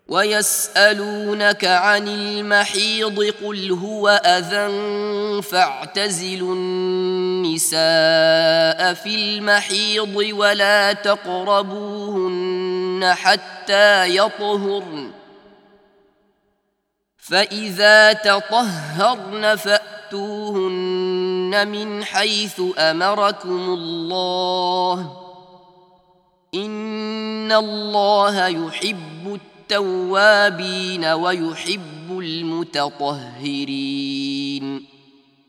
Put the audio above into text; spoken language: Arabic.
ويسألونك عن المحيض قل هو أذى فاعتزلوا النساء في المحيض ولا تقربوهن حتى يطهرن فإذا تطهرن فأتوهن من حيث أمركم الله إن الله يحب التوابين ويحب المتطهرين